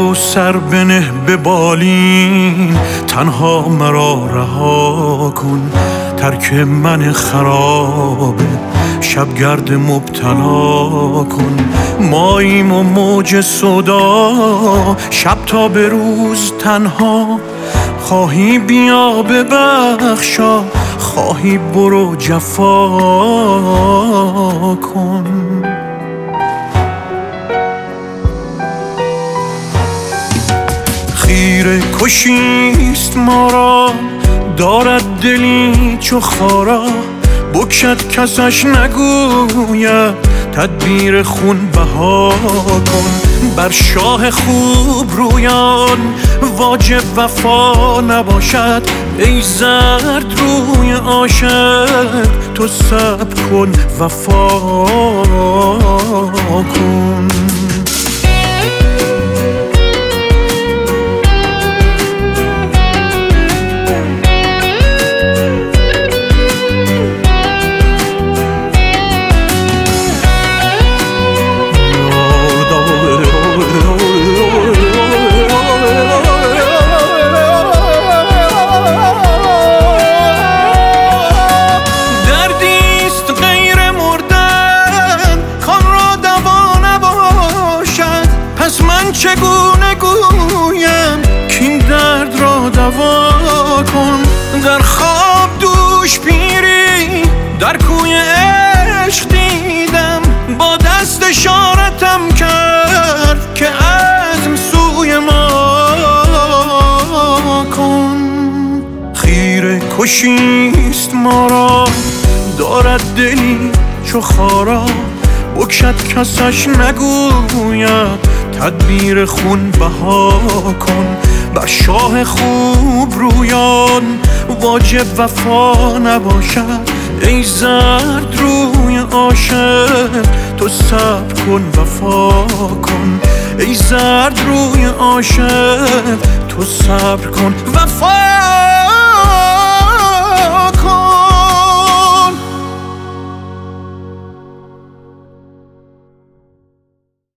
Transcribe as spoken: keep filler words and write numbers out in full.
تو سر بنه به بالین، تنها مرا رها کن. ترک من خرابه شبگرد مبتلا کن. ماییم و موج صدا، شب تا به روز تنها. خواهی بیا ببخشا، خواهی برو جفا کن. خیره کشیست ما را، دارد دلی چو خارا. بکشد کسش نگوید، تدبیر خون بها کن. بر شاه خوب رویان واجب وفا نباشد. ای زرد روی عاشق تو صبر کن وفا کن. چگونه گویم کین درد را دوا کن. در خواب دوش پیری در کوی عشق دیدم، با دست اشارتم کرد که عزم سوی ما کن. خیره کشیست ما را، دارد دلی چو خارا. بکشد کسش نگوید، تدبیر خون بها کن. بر شاه خوب رویان واجب وفا نباشد. ای زرد روی عاشق تو صبر کن وفا کن. ای زرد روی عاشق تو صبر کن وفا